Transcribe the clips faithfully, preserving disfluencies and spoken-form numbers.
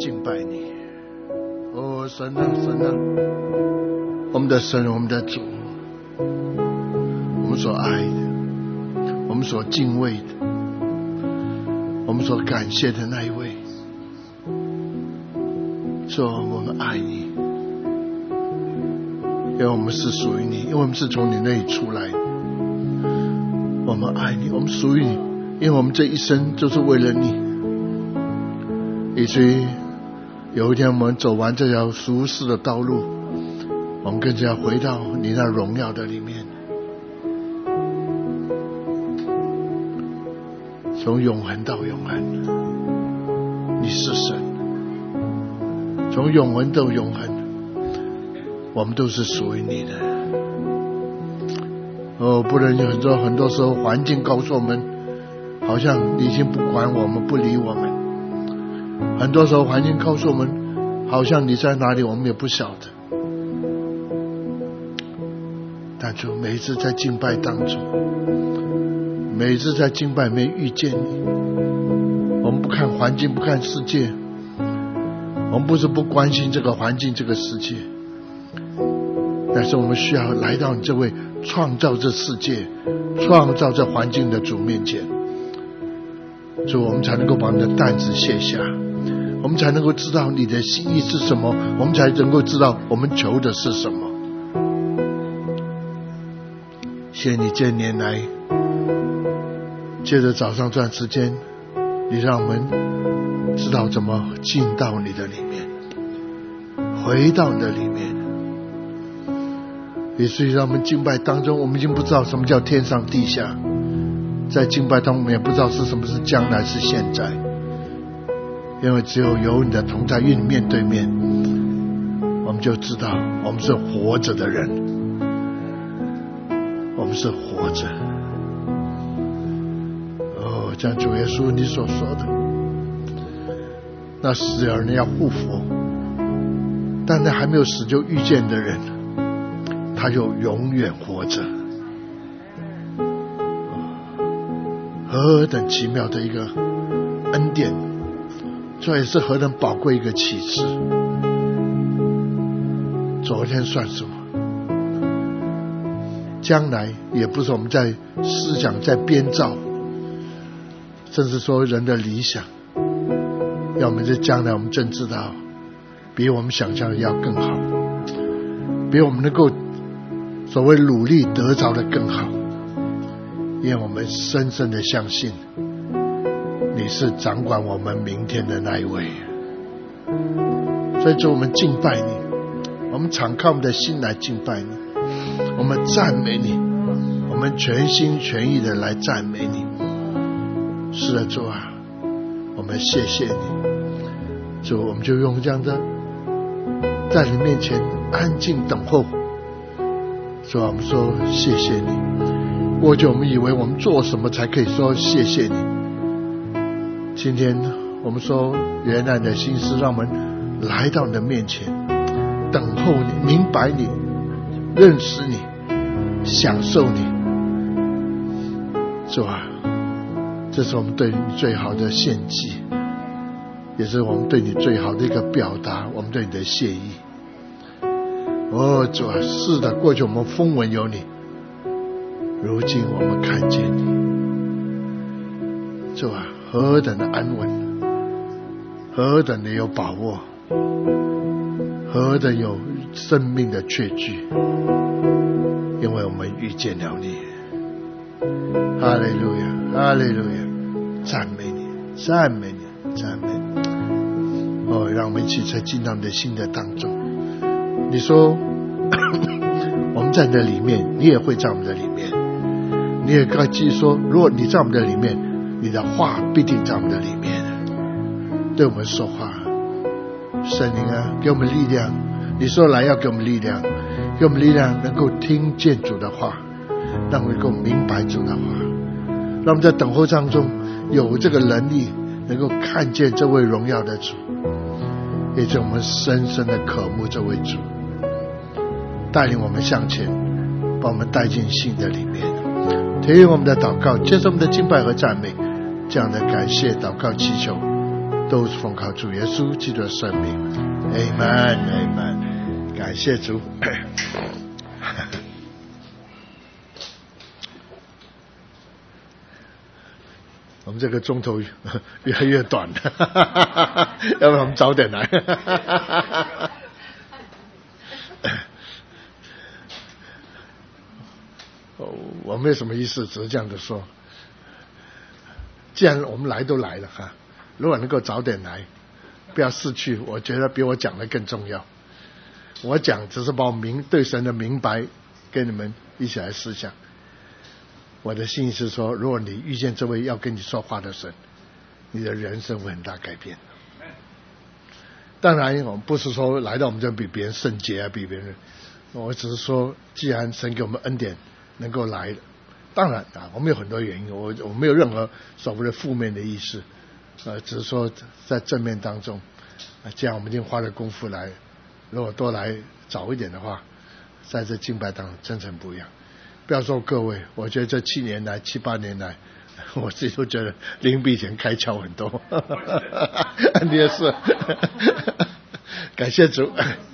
敬拜你。哦，神啊，神啊，我们的神，我们的主，我们所爱的，我们所敬畏的，我们所感谢的那一位，说我们爱你，因为我们是属于你，因为我们是从你那里出来的。我们爱你，我们属于你，因为我们这一生就是为了你，以至于有一天我们走完这条俗世的道路，我们更加要回到你那荣耀的里面，从永恒到永恒，你是神，从永恒到永恒，我们都是属于你的。哦，不能有很多很多时候环境告诉我们，好像你已经不管我们，不理我们。很多时候环境告诉我们，好像你在哪里我们也不晓得。但主每一次在敬拜当中，每一次在敬拜没遇见你，我们不看环境，不看世界，我们不是不关心这个环境这个世界，但是我们需要来到你这位创造这世界创造这环境的主面前，所以我们才能够把我们的担子卸下，我们才能够知道你的心意是什么，我们才能够知道我们求的是什么。谢谢你这年来借着早上这段时间，你让我们知道怎么进到你的里面，回到你的里面，也是让我们敬拜当中，我们已经不知道什么叫天上地下，在敬拜当中我们也不知道是什么是将来是现在，因为只有有你的同在与你面对面，我们就知道我们是活着的人，我们是活着。哦，像主耶稣你所说的，那死而人要复活，但那还没有死就遇见的人，他就永远活着。何等奇妙的一个恩典，这也是何等宝贵一个启示。昨天算什么？将来也不是我们在思想在编造，甚至说人的理想，要我们在将来我们真知道比我们想象的要更好，比我们能够所谓努力得着的更好，因为我们深深的相信你是掌管我们明天的那一位。所以就我们敬拜你，我们敞开我们的心来敬拜你，我们赞美你，我们全心全意的来赞美你。是的，主啊，我们谢谢你。主，我们就用这样的在你面前安静等候。主啊，我们说谢谢你。过去我们以为我们做什么才可以说谢谢你，今天我们说原来你的心思让我们来到你的面前，等候你，明白你，认识你，享受你。主啊，这是我们对你最好的献祭，也是我们对你最好的一个表达，我们对你的谢意。哦，主啊，是的，过去我们风闻有你，如今我们看见你。主啊，何等的安稳，何等的有把握，何等有生命的确据，因为我们遇见了你。哈利路亚，哈利路亚，赞美你，赞美你，赞美你。哦，让我们一起在进到你的心的当中。你说我们在你的里面，你也会在我们的里面。你也该记说，如果你在我们的里面，你的话必定在我们的里面，对我们说话。圣灵啊，给我们力量，你说来要给我们力量，给我们力量能够听见主的话，让我们能够明白主的话，让我们在等候当中有这个能力能够看见这位荣耀的主，也是我们深深的渴慕这位主，带领我们向前，把我们带进信的里面。听我们的祷告，接受我们的敬拜和赞美，这样的感谢祷告祈求都是奉靠主耶稣基督的圣名 Amen Amen 感谢主我们这个钟头越来越短了要不然我们早点来我没有什么意思，只是这样的说，既然我们来都来了哈，如果能够早点来，不要逝去，我觉得比我讲的更重要。我讲只是把我明对神的明白跟你们一起来思想。我的心意是说，如果你遇见这位要跟你说话的神，你的人生会很大改变。当然我们不是说来到我们这比别人圣洁啊，比别人，我只是说既然神给我们恩典能够来的，当然啊，我们有很多原因，我我没有任何所谓的负面的意思，呃，只是说在正面当中，啊，这样我们已经花了功夫来，如果多来早一点的话，在这敬拜当中真诚不一样。不要说各位，我觉得这七年来七八年来，我自己都觉得灵比以前开窍很多你也是感谢主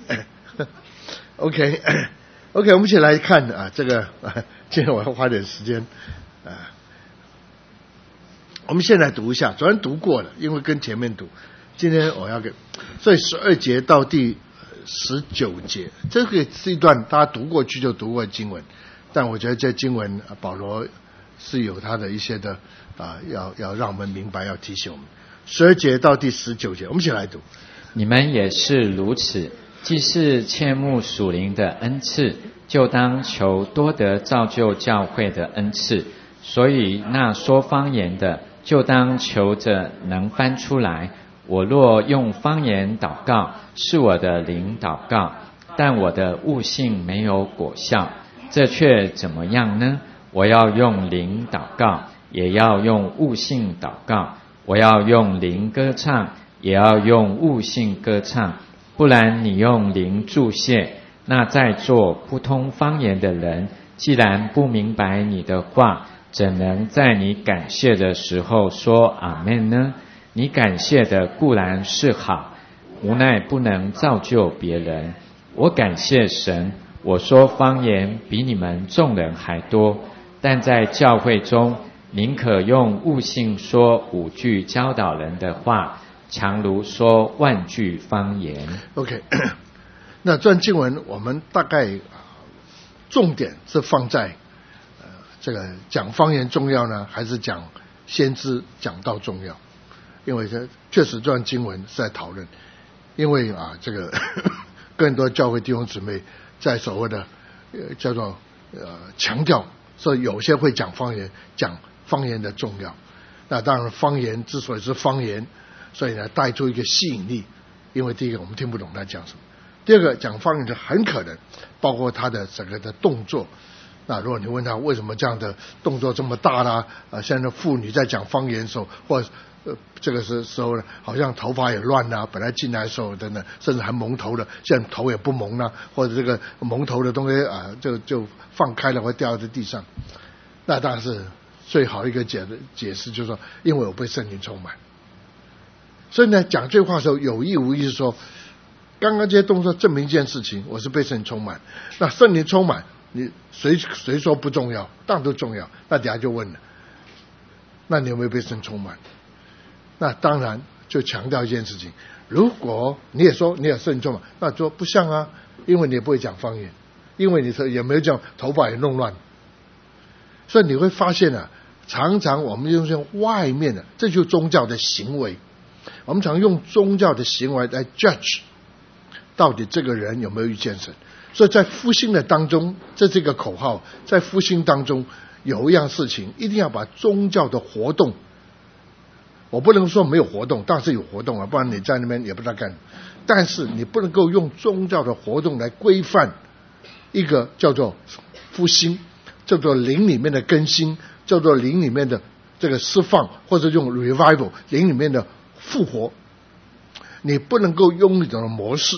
OK OK 我们一起来看啊，这个今天我要花点时间啊，我们现在读一下，昨天读过了，因为跟前面读，今天我要给，所以十二节到第十九节，这个是一段大家读过去就读过经文，但我觉得这经文保罗是有他的一些的啊，要要让我们明白，要提醒我们。十二节到第十九节，我们一起来读。 你们也是如此，既是切慕属灵的恩赐，就当求多得造就教会的恩赐。所以那说方言的，就当求着能翻出来。我若用方言祷告，是我的灵祷告，但我的悟性没有果效，这却怎么样呢？我要用灵祷告，也要用悟性祷告；我要用灵歌唱，也要用悟性歌唱。不然你用灵祝谢，那在座不通方言的人，既然不明白你的话，怎能在你感谢的时候说阿们呢？你感谢的固然是好，无奈不能造就别人。我感谢神，我说方言比你们众人还多，但在教会中，宁可用悟性说五句教导人的话，强如说万句方言。 OK 那这段经文我们大概重点是放在呃这个讲方言重要呢，还是讲先知讲道重要？因为这确实这段经文是在讨论，因为啊这个更多教会弟兄姊妹在所谓的呃叫做呃强调说有些会讲方言，讲方言的重要。那当然方言之所以是方言，所以呢带出一个吸引力，因为第一个我们听不懂他讲什么，第二个讲方言的很可能包括他的整个的动作。那如果你问他为什么这样的动作这么大啦，呃现在妇女在讲方言的时候，或呃这个时时候呢，好像头发也乱啦，本来进来的时候等等，甚至还蒙头的，现在头也不蒙啦，或者这个蒙头的东西啊、呃、就就放开了会掉在地上。那当然是最好一个解的解释，就是说因为我被圣灵充满。所以呢讲这话的时候有意无意是说，刚刚这些动作证明一件事情，我是被圣灵充满。那圣灵充满你谁谁说不重要？当然都重要。那等下就问了，那你有没有被圣灵充满？那当然就强调一件事情，如果你也说你有圣灵充满，那说不像啊，因为你也不会讲方言，因为你也没有讲头发也弄乱。所以你会发现啊，常常我们用外面的，这就是宗教的行为。我们常用宗教的行为来 judge 到底这个人有没有遇见神。所以在复兴的当中，这是一个口号，在复兴当中有一样事情，一定要把宗教的活动，我不能说没有活动，当然是有活动啊，不然你在那边也不知道干。但是你不能够用宗教的活动来规范一个叫做复兴，叫做灵里面的更新，叫做灵里面的这个释放，或者用 revival 灵里面的复活。你不能够用一种模式，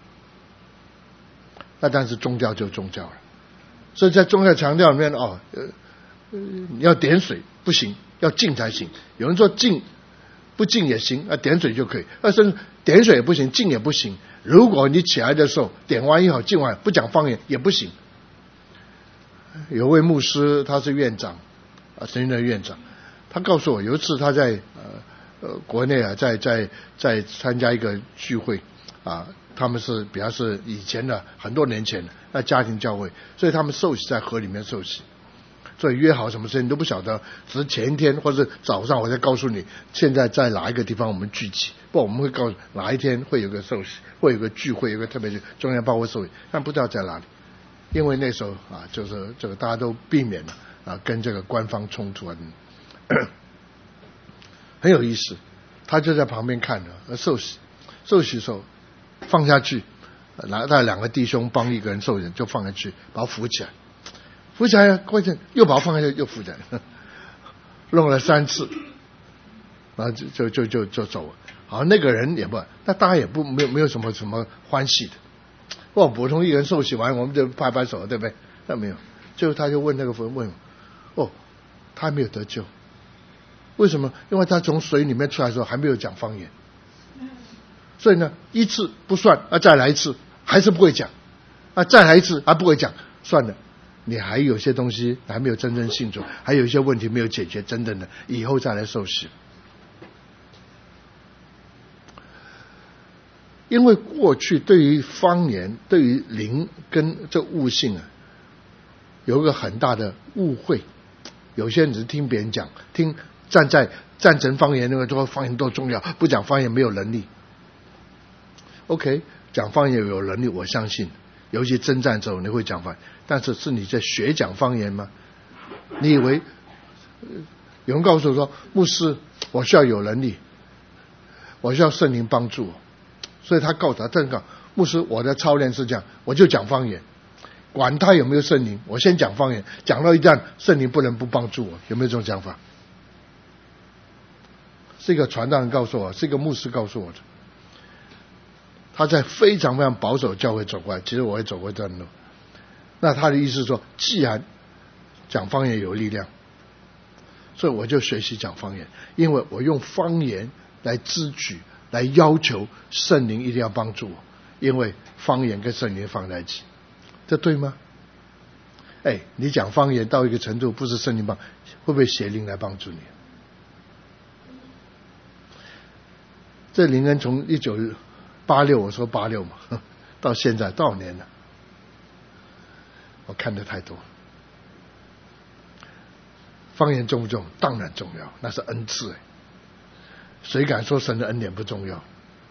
那但是宗教就宗教了。所以在宗教强调里面哦，呃，你要点水不行，要静才行。有人说静不敬也行啊，点水就可以。但是点水也不行，敬也不行。如果你起来的时候点完也好，敬完不讲方言也不行。有位牧师，他是院长啊，神学院的院长，他告诉我，有一次他在呃呃国内啊，在在在参加一个聚会啊，他们是比较是以前的很多年前的那家庭教会，所以他们受洗在河里面受洗。所以约好什么时间都不晓得，只是前一天或者早上我再告诉你，现在在哪一个地方我们聚集，不，我们会告诉哪一天会有个受洗，会有个聚会，有个特别的中央教会受洗，但不知道在哪里，因为那时候啊，就是这个大家都避免了啊跟这个官方冲突啊，很有意思。他就在旁边看着受洗，受洗的时候放下去，拿到两个弟兄帮一个人受洗，就放下去，把他扶起来。扶起来，关键又把它放下去，又扶起来，弄了三次，然后就就就就就走了。好，那个人也不，那大家也不没有没有什么什么欢喜的。哇，普通一个人受洗完，我们就拍拍手，对不对？那没有，最后他就问那个问问，哦，他还没有得救，为什么？因为他从水里面出来的时候还没有讲方言，所以呢，一次不算，啊，再来一次还是不会讲，啊，再来一次还不会讲，算了。你还有些东西还没有真正信主，还有一些问题没有解决，真正的以后再来受洗。因为过去对于方言、对于灵跟这悟性啊，有一个很大的误会。有些人只是听别人讲，听站在赞成方言那个说方言多重要，不讲方言没有能力。OK， 讲方言有能力，我相信。尤其征战之后你会讲方言，但是是你在学讲方言吗？你以为有人告诉我说，牧师我需要有能力，我需要圣灵帮助我，所以他告诉他正告牧师，我的操练是这样，我就讲方言，管他有没有圣灵，我先讲方言，讲到一段圣灵不能不帮助我，有没有这种讲法？是一个传道人告诉我，是一个牧师告诉我的。他在非常非常保守教会走过来，其实我也走过这段路。那他的意思是说，既然讲方言有力量，所以我就学习讲方言，因为我用方言来支举，来要求圣灵一定要帮助我，因为方言跟圣灵放在一起，这对吗？哎，你讲方言到一个程度，不是圣灵帮，会不会邪灵来帮助你？这灵恩从一九八六，我说八六嘛，到现在多少年了？我看得太多。方言重不重？当然重要，那是恩赐。谁敢说神的恩典不重要？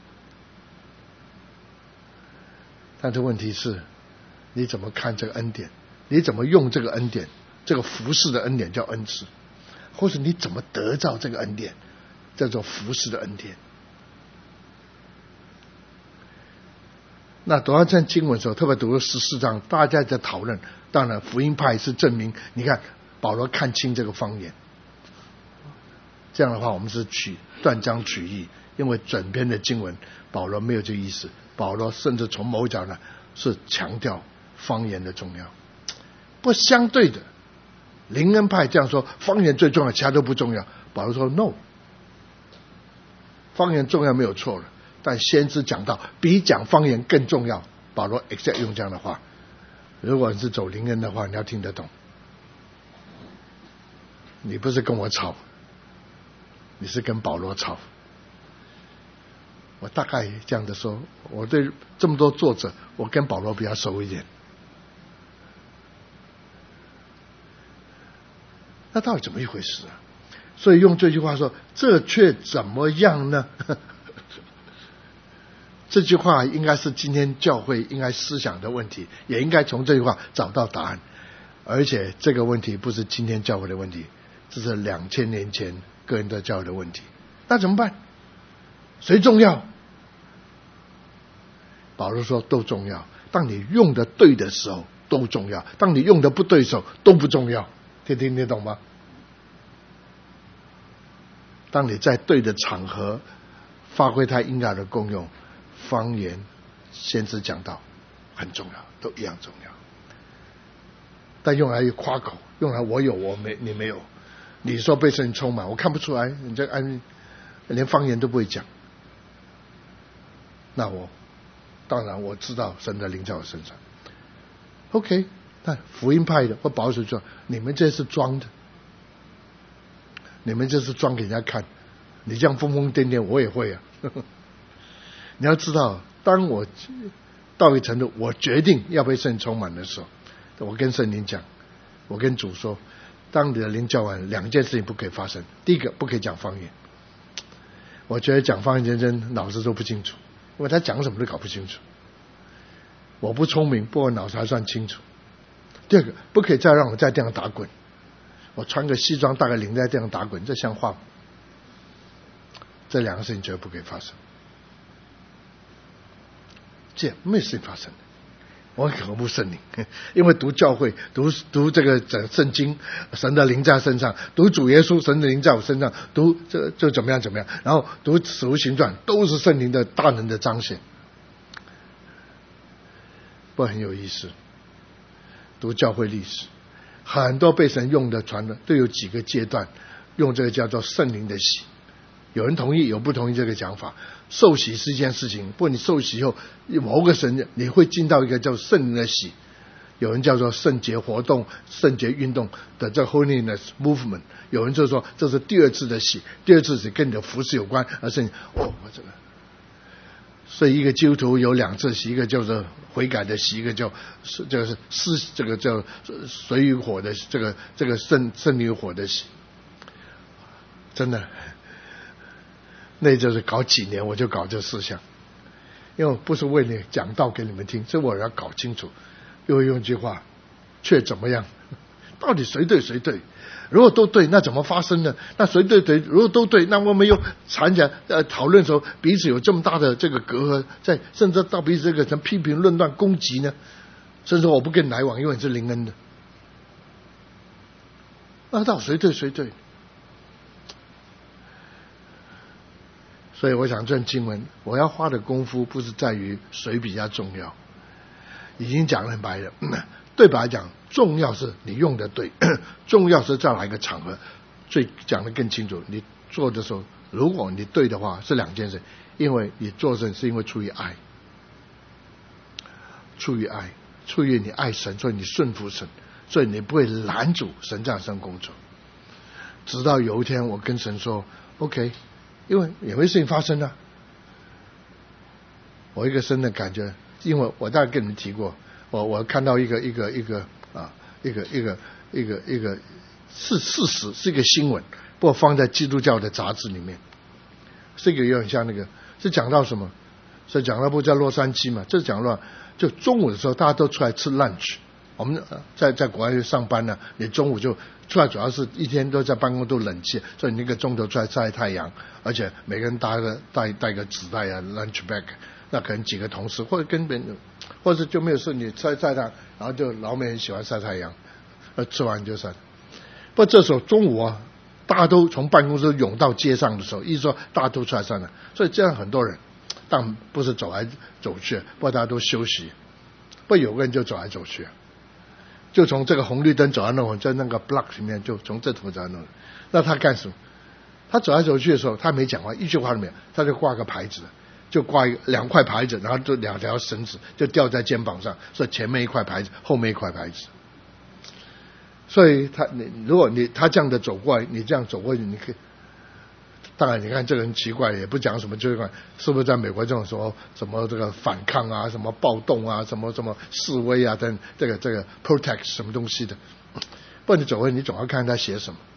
但是问题是，你怎么看这个恩典？你怎么用这个恩典？这个服侍的恩典叫恩赐，或者你怎么得到这个恩典，叫做服侍的恩典。那读到这经文的时候，特别读了十四章，大家在讨论。当然，福音派是证明，你看保罗看清这个方言。这样的话，我们是取断章取义，因为整篇的经文保罗没有这个意思。保罗甚至从某角呢是强调方言的重要。不相对的，灵恩派这样说，方言最重要，其他都不重要。保罗说 no， 方言重要没有错了。但先知讲到比讲方言更重要，保罗 exact 用这样的话。如果你是走灵恩的话，你要听得懂。你不是跟我吵，你是跟保罗吵。我大概这样的说，我对这么多作者，我跟保罗比较熟一点。那到底怎么一回事啊？所以用这句话说，这却怎么样呢？这句话应该是今天教会应该思想的问题，也应该从这句话找到答案。而且这个问题不是今天教会的问题，这是两千年前个人的教会的问题。那怎么办？谁重要？保罗说都重要，当你用的对的时候都重要，当你用的不对的时候都不重要。听听得懂吗？当你在对的场合发挥它应该的功用，方言先知讲到很重要，都一样重要。但用来夸口，用来我有我没你没有，你说被圣灵充满，我看不出来，你这安连方言都不会讲，那我当然我知道神的灵在我身上。OK， 那福音派的或保守说，你们这是装的，你们这是装给人家看，你这样疯疯癫癫我也会啊。你要知道，当我到一个程度，我决定要被圣灵充满的时候，我跟圣灵讲，我跟主说，当你的灵教完，两件事情不可以发生。第一个，不可以讲方言。我觉得讲方言真真脑子都不清楚，因为他讲什么都搞不清楚。我不聪明，不过脑子还算清楚。第二个，不可以再让我在地上打滚。我穿个西装，带个领带在地上打滚，这像话吗？这两个事情绝对不可以发生。这没事情发生的，我渴慕圣灵，因为读教会、读读这个整圣经，神的灵在身上；读主耶稣，神的灵在我身上；读这就怎么样怎么样，然后读使徒行传，都是圣灵的大能的彰显，不很有意思？读教会历史，很多被神用的传的都有几个阶段，用这个叫做圣灵的洗。有人同意，有不同意这个讲法。受洗是一件事情，不过你受洗以后，某个神你会进到一个叫圣灵的洗，有人叫做圣洁活动、圣洁运动的这 holiness movement， 有人就说这是第二次的洗，第二次是跟你的服事有关，而是哦，我这个，所以一个基督徒有两次洗，一个叫做悔改的洗，一个叫是这个是是这个叫水与火的这个这个圣圣灵火的洗，真的。那就是搞几年我就搞这四项，因为不是为你讲道给你们听，是我要搞清楚。又用一句话，却怎么样？到底谁对谁对？如果都对，那怎么发生呢？那谁对谁？如果都对，那我们又缠着呃讨论的时候，彼此有这么大的这个隔阂，在甚至到彼此这个什么批评、论断、攻击呢？甚至我不跟你来往，因为你是灵恩的，那到底谁对谁对？所以我想这经文我要花的功夫不是在于谁比较重要，已经讲得很白了。对白讲，重要是你用的对，重要是在哪一个场合，最讲得更清楚。你做的时候，如果你对的话，是两件事，因为你做事是因为出于爱，出于爱，出于你爱神，所以你顺服神，所以你不会拦阻神在身工作。直到有一天我跟神说 OK，因为也没事情发生啊。我一个深的感觉，因为我大概跟你们提过，我我看到一个一个一个啊一个一个一个一个是事实，是一个新闻，不过放在基督教的杂志里面，这个有点像那个是讲到什么？是讲到不在洛杉矶嘛？这是讲到就中午的时候大家都出来吃 lunch。我们在在国外上班呢，你中午就出来，主要是一天都在办公都冷气，所以你那个钟头出来晒太阳，而且每个人带个带带个纸袋啊 lunch bag， 那可能几个同事或者跟别人，或者就没有事你晒晒太阳，然后就老美很喜欢晒太阳，呃吃完就晒。不过这时候中午啊，大家都从办公室涌到街上的时候，意思说大家都出来晒了，所以这样很多人，但不是走来走去，不过大家都休息，不过有个人就走来走去。就从这个红绿灯走到那种在那个 block 里面，就从这头走到那，那他干什么？他走来走去的时候，他没讲话，一句话都没有，他就挂个牌子，就挂一两块牌子，然后就两条绳子就吊在肩膀上，所以前面一块牌子，后面一块牌子。所以他你如果你他这样的走过来，你这样走过去，你可以。当然，你看这个人奇怪，也不讲什么，就是是不是在美国这种时候，什么这个反抗啊，什么暴动啊，什么什么示威啊，等这个这个 protest 什么东西的。不然你走过去，你总要看他写什么。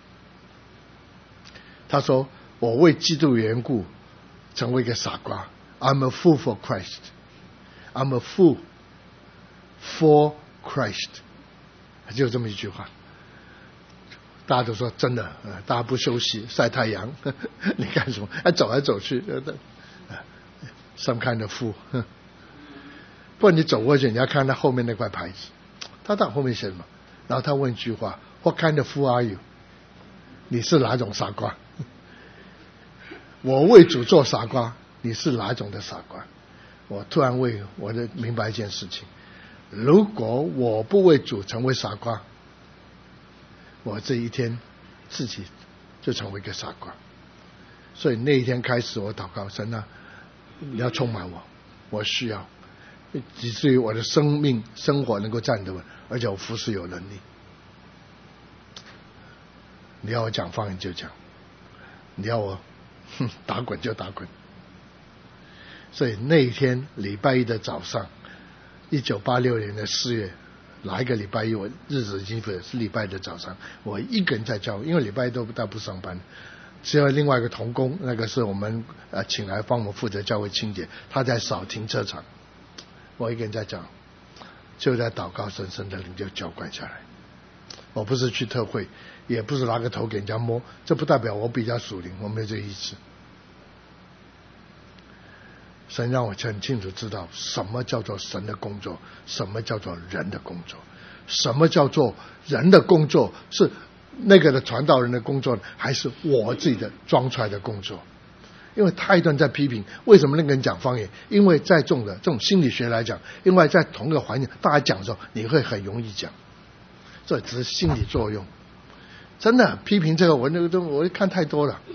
他说：“我为基督的缘故成为一个傻瓜。I'm a fool for Christ. I'm a fool for Christ。”就这么一句话。大家都说真的，呃、大家不休息晒太阳，呵呵你干什么？还走来走去，呃、some kind of fool。不然你走过去，你要看他后面那块牌子，他到后面写什么？然后他问一句话 ：What kind of fool are you？ 你是哪种傻瓜？我为主做傻瓜，你是哪种的傻瓜？我突然为我的明白一件事情：如果我不为主成为傻瓜，我这一天自己就成为一个傻瓜。 所以那一天开始我祷告，神啊，你要充满我，我需要，以至于我的生命生活能够站得稳，而且我服侍有能力。你要我讲方言就讲，你要我哼打滚就打滚。所以那一天礼拜一的早上，一九八六年的四月，哪一个礼拜一？我日子已经不是礼拜一的早上，我一个人在教会，因为礼拜一都大不上班，只有另外一个同工，那个是我们呃请来帮我们负责教会清洁，他在扫停车场，我一个人在讲，就在祷告，深深的灵就浇灌下来。我不是去特会，也不是拿个头给人家摸，这不代表我比较属灵，我没有这个意思。神让我很清楚知道什么叫做神的工作，什么叫做人的工作，什么叫做人的工作是那个的传道人的工作，还是我自己的装出来的工作。因为太多人在批评为什么那个人讲方言，因为在这种的这种心理学来讲，因为在同一个环境大家讲的时候你会很容易讲，这只是心理作用。真的批评这个我那个我看太多了。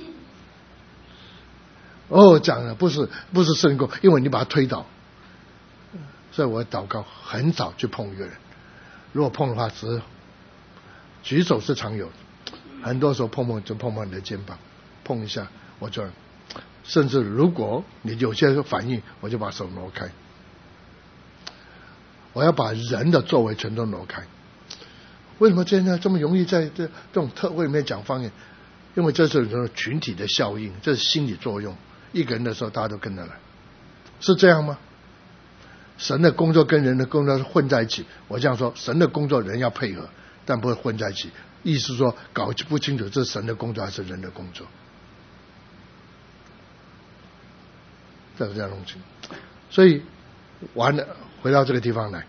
哦，讲的不是不是圣功，因为你把它推倒。所以我祷告很早去碰一个人，如果碰的话，只是举手是常有的，很多时候碰碰就碰碰你的肩膀，碰一下我就，甚至如果你有些反应，我就把手挪开。我要把人的作为全都挪开。为什么现在这么容易在这这种特会里面讲方言？因为这是一种群体的效应，这是心理作用。一个人的时候大家都跟着来，是这样吗？神的工作跟人的工作是混在一起。我这样说，神的工作人要配合，但不会混在一起。意思说搞不清楚这是神的工作还是人的工作，这是这样东西。所以完了，回到这个地方来，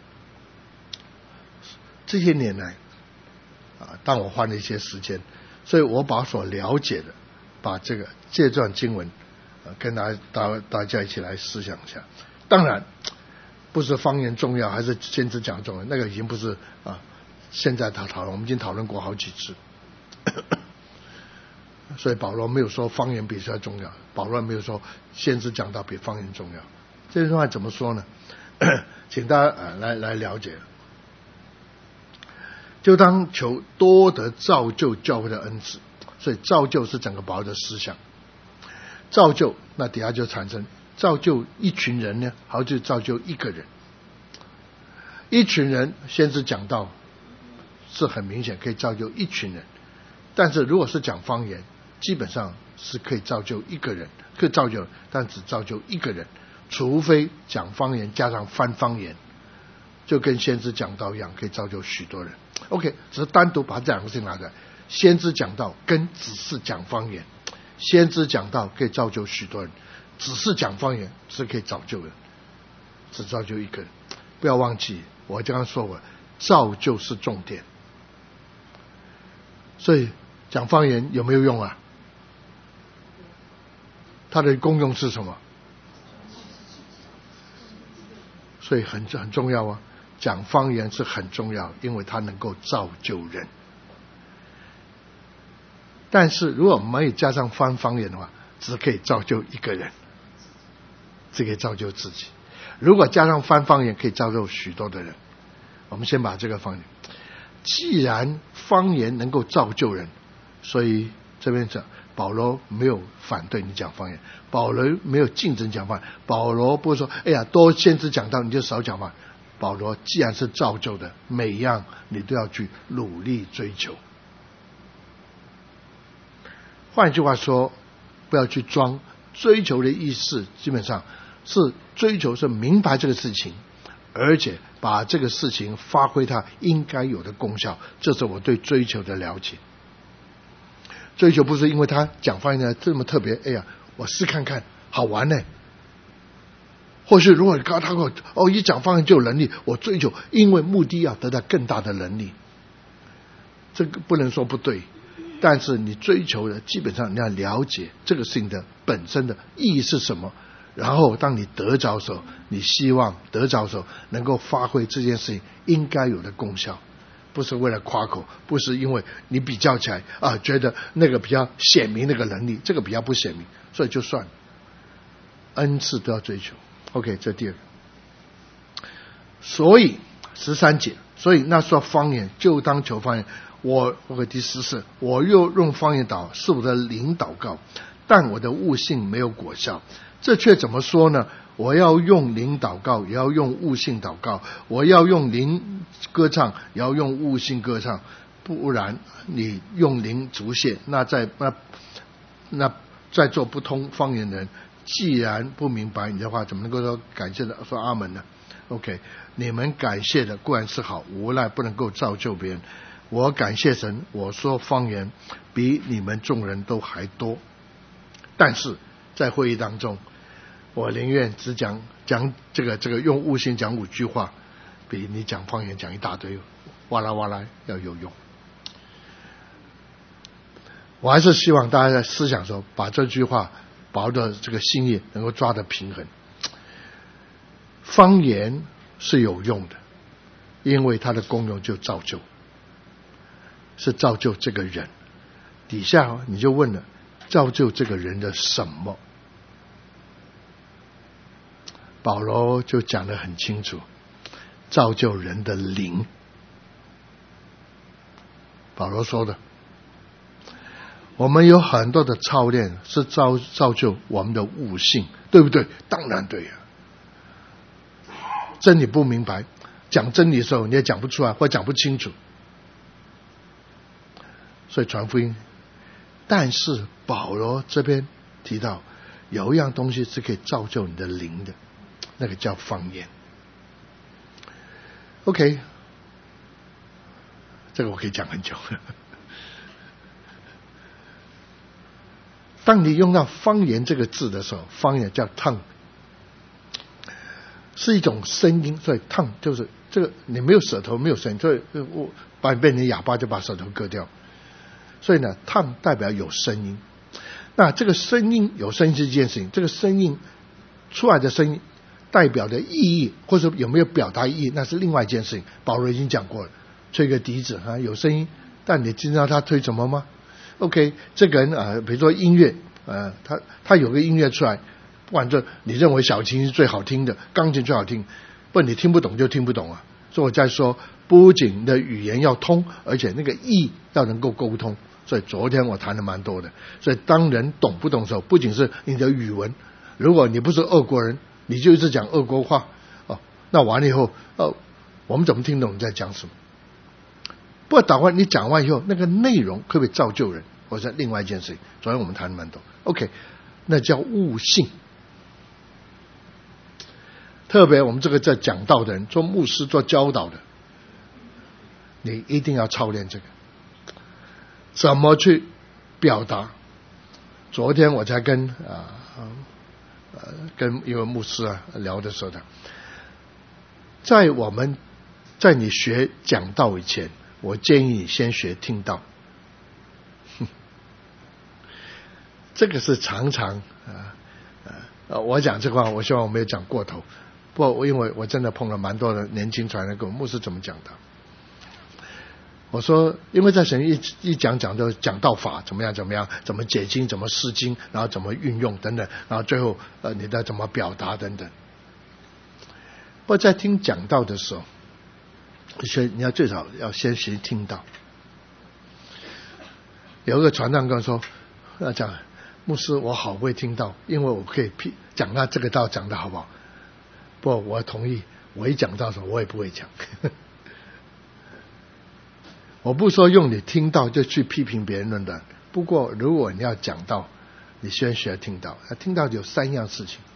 这些年来啊，当我花了一些时间，所以我把所了解的，把这个这段经文跟大家大大家一起来思想一下。当然不是方言重要还是先知讲重要，那个已经不是啊现在他讨论，我们已经讨论过好几次。所以保罗没有说方言比较重要，保罗没有说先知讲道比方言重要。这句话怎么说呢？请大家、呃、来来了解。就当求多得造就教会的恩赐，所以造就是整个保罗的思想。造就那底下就产生造就一群人呢，好就造就一个人。一群人先是讲道是很明显可以造就一群人，但是如果是讲方言，基本上是可以造就一个人，可以造就，但只造就一个人，除非讲方言加上翻方言，就跟先知讲道一样，可以造就许多人。OK， 只是单独把这两个事情拿出来，先知讲道跟只是讲方言，先知讲道可以造就许多人，只是讲方言是可以造就人，只造就一个人。不要忘记我刚刚说过，造就是重点。所以讲方言有没有用啊？它的功用是什么？所以很很重要啊，讲方言是很重要，因为它能够造就人。但是如果没有加上翻方言的话，只可以造就一个人，只可以造就自己。如果加上翻方言，可以造就许多的人。我们先把这个方言，既然方言能够造就人，所以这边讲保罗没有反对你讲方言，保罗没有禁止你讲方言，保罗不是说哎呀多先知讲道你就少讲方言。保罗既然是造就的，每一样你都要去努力追求。换句话说，不要去装，追求的意思基本上是追求是明白这个事情，而且把这个事情发挥它应该有的功效，这是我对追求的了解。追求不是因为他讲方言这么特别，哎呀我试看看好玩呢。或许如果他他哦一讲方言就有能力，我追求因为目的要得到更大的能力，这个不能说不对，但是你追求的基本上你要了解这个事情的本身的意义是什么，然后当你得着的时候，你希望得着的时候能够发挥这件事情应该有的功效， 不是为了夸口，不是因为你比较起来啊，觉得那个比较显明那个能力，这个比较不显明，所以就算了。恩赐都要追求。 OK， 这第二个。所以十三节，所以那说方言就当求方言。我 OK 第十四，我又用方言祷，是我的灵祷告，但我的悟性没有果效。这却怎么说呢？我要用灵祷告，也要用悟性祷告；我要用灵歌唱，也要用悟性歌唱。不然你用灵足谢，那在那那在做不通方言的人，既然不明白你的话，怎么能够说感谢的说阿门呢 ？OK， 你们感谢的固然是好，无赖不能够造就别人。我感谢神，我说方言比你们众人都还多，但是在会议当中，我宁愿只讲讲这个这个用悟性讲五句话，比你讲方言讲一大堆哇啦哇啦要有用。我还是希望大家在思想的时候，把这句话把的这个心意能够抓得平衡。方言是有用的，因为它的功用就造就，是造就这个人。底下你就问了，造就这个人的什么？保罗就讲得很清楚，造就人的灵。保罗说的，我们有很多的操练是造造就我们的悟性，对不对？当然对呀、啊。真理不明白，讲真理的时候你也讲不出来，或讲不清楚，所以传福音。但是保罗这边提到有一样东西是可以造就你的灵的，那个叫方言。 OK， 这个我可以讲很久。当你用到方言这个字的时候，方言叫 tongue， 是一种声音，所以 tongue 就是这个你没有舌头没有声音，所以我把你变成哑巴就把舌头割掉，所以呢 tongue 代表有声音。那这个声音有声音是一件事情，这个声音出来的声音代表的意义或者有没有表达意义，那是另外一件事情。保罗已经讲过了，吹个笛子啊有声音，但你知道他吹什么吗？ OK， 这个人啊、呃，比如说音乐，呃，他他有个音乐出来，不管这你认为小提琴是最好听的，钢琴最好听，不你听不懂就听不懂啊。所以我在说，不仅你的语言要通，而且那个意要能够沟通。所以昨天我谈的蛮多的。所以当人懂不懂的时候，不仅是你的语文，如果你不是俄国人，你就一直讲俄国话哦，那完了以后，哦，我们怎么听懂你在讲什么？不过打完你讲完以后，那个内容可不可以造就人？或者另外一件事情，昨天我们谈的蛮多。OK， 那叫悟性。特别我们这个在讲道的人，做牧师做教导的，你一定要操练这个，怎么去表达。昨天我才跟啊呃跟一位牧师啊聊的时候的，在我们在你学讲道以前，我建议你先学听道。这个是常常啊呃我讲这个话，我希望我没有讲过头。不过因为我真的碰了蛮多的年轻传人跟我牧师怎么讲的。我说，因为在神一一讲讲就讲道法怎么样怎么样，怎么解经，怎么释经，然后怎么运用等等，然后最后呃你的怎么表达等等。不过在听讲道的时候，学你要最少要先学听道。有一个传道跟我说，要讲牧师我好会听道，因为我可以讲他这个道讲得好不好。不过我同意，我一讲道的时候我也不会讲。我不说用你听到就去批评别人的，不过如果你要讲道，你先学听到。听到有三样事情，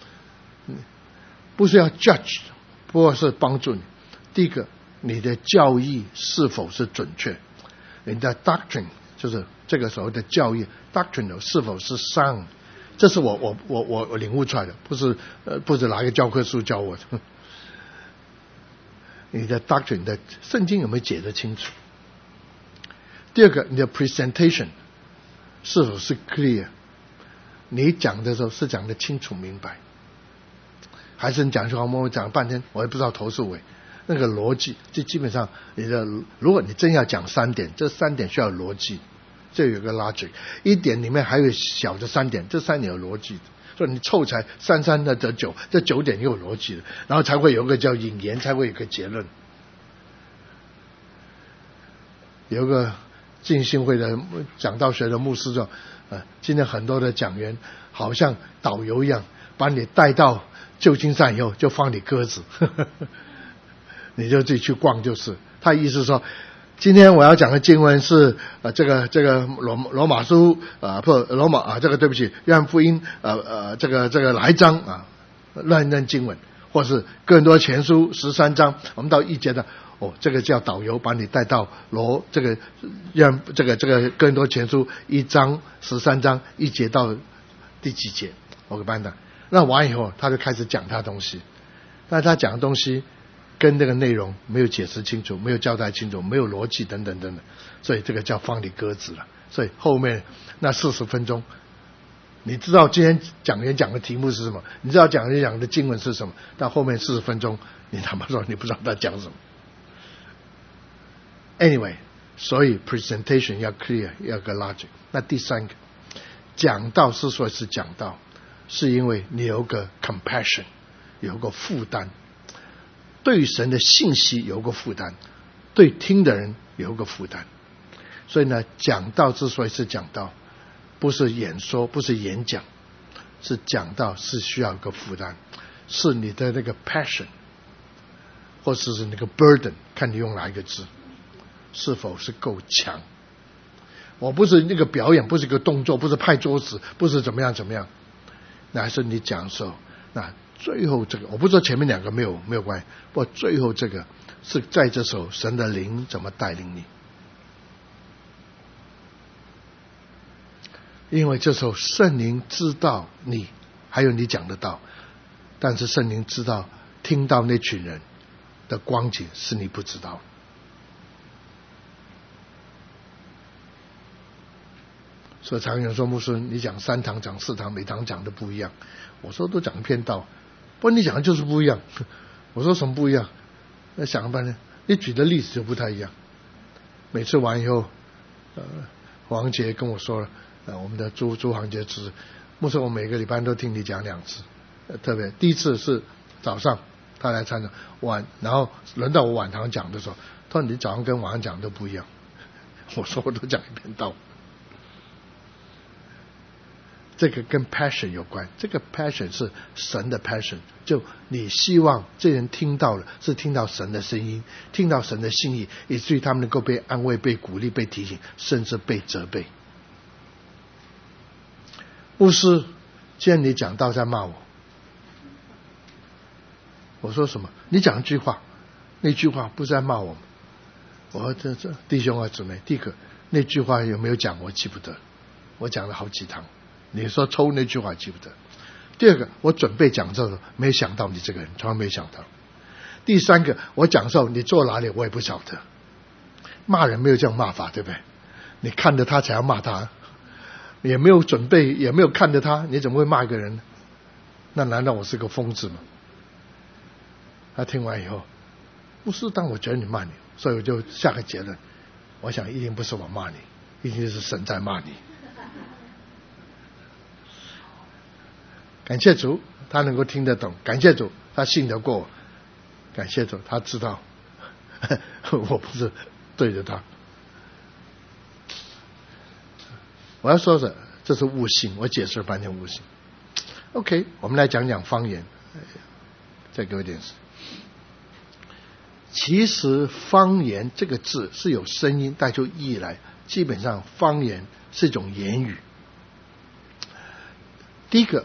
不是要 judge， 不过是帮助你。第一个，你的教义是否是准确，你的 doctrine 就是这个时候的教义 doctrine 是否是 sound， 这是我我我我我领悟出来的，不是呃不是拿一个教科书教我的。你的 doctrine 的圣经有没有解得清楚？第二个，你的 presentation 是否是 clear， 你讲的时候是讲得清楚明白，还是你讲句话我讲了半天我也不知道头是尾， 那个逻辑，就基本上你的，如果你真要讲三点，这三点需要逻辑，这有个 logic， 一点里面还有小的三点，这三点有逻辑的，所以你凑才三三的得九，这九点也有逻辑的，然后才会有个叫引言，才会有个结论。有一个浸信会的讲道学的牧师说，呃，今天很多的讲员好像导游一样，把你带到旧金山以后就放你鸽子，呵呵，你就自己去逛就是。他意思说，今天我要讲的经文是呃这个这个罗罗马书啊、呃、不罗马啊这个对不起约翰福音呃呃这个这个哪一章啊认认经文，或是哥林多前书十三章，我们到一节的。哦，这个叫导游把你带到罗这个让这个这个哥林多前书一章十三章一节到第几节，我给班长。那完以后，他就开始讲他的东西，但他讲的东西跟那个内容没有解释清楚，没有交代清楚，没有逻辑等等等等，所以这个叫放你鸽子了。所以后面那四十分钟，你知道今天讲员讲的题目是什么？你知道讲员讲的经文是什么？到后面四十分钟，你他妈说你不知道他讲什么。Anyway， 所以 presentation 要 clear， 要个 logic。那第三个，讲道之所以是讲道，是因为你有个 compassion， 有个负担，对神的信息有个负担，对听的人有个负担。所以呢，讲道之所以是讲道，不是演说，不是演讲，是讲道是需要一个负担，是你的那个 passion， 或者是那个 burden， 看你用哪一个字。是否是够强？我不是那个表演，不是一个动作，不是拍桌子，不是怎么样怎么样，那还是你讲的时候，那最后这个，我不知道前面两个没有没有关系，不过最后这个是在这时候神的灵怎么带领你？因为这时候圣灵知道你，还有你讲得到，但是圣灵知道听到那群人的光景是你不知道的。所以常有人说，牧师你讲三堂讲四堂，每堂讲的不一样。我说都讲偏道，不过你讲的就是不一样。我说什么不一样？那想了半天，你举的例子就不太一样。每次完以后，呃，黄杰跟我说了，呃，我们的朱朱黄杰知，牧师我每个礼拜都听你讲两次，呃、特别第一次是早上他来参加晚，然后轮到我晚堂讲的时候，他说你早上跟晚上讲都不一样。我说我都讲一遍道。这个跟 passion 有关，这个 passion 是神的 passion， 就你希望这人听到了是听到神的声音，听到神的心意，以至于他们能够被安慰、被鼓励、被提醒，甚至被责备。牧师，既然你讲道在骂我，我说什么？你讲一句话，那句话不是在骂我们。我说这这弟兄啊姊妹，第一个那句话有没有讲我记不得，我讲了好几堂。你说抽那句话记不得。第二个，我准备讲这个，没想到你这个人，从来没想到。第三个，我讲的时候你坐哪里我也不晓得。骂人没有这样骂法，对不对？你看着他才要骂他，也没有准备，也没有看着他，你怎么会骂一个人呢？那难道我是个疯子吗？他听完以后，不是，但我觉得你骂你，所以我就下个结论，我想一定不是我骂你，一定是神在骂你。感谢主，他能够听得懂；感谢主，他信得过我；感谢主，他知道我不是对着他。我要说的，这是悟性，我解释了半天悟性。OK， 我们来讲讲方言。再给我一点时。其实方言这个字是有声音带出意义来，基本上方言是一种言语。第一个。